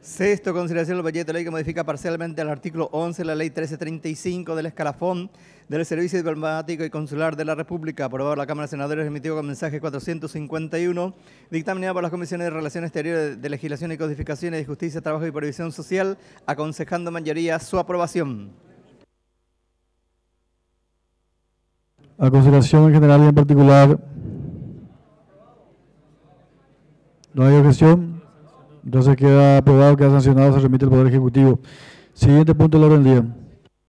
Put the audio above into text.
Sexto, consideración del proyecto de ley que modifica parcialmente el artículo 11 de la ley 1335 del escalafón del Servicio Diplomático y Consular de la República, aprobado por la Cámara de Senadores, emitido con mensaje 451, dictaminado por las Comisiones de Relaciones Exteriores, de Legislación y Codificaciones, de Justicia, Trabajo y Previsión Social, aconsejando mayoría su aprobación. A consideración en general y en particular, no hay objeción. Entonces queda aprobado, queda sancionado, se remite al Poder Ejecutivo. Siguiente punto del orden del día.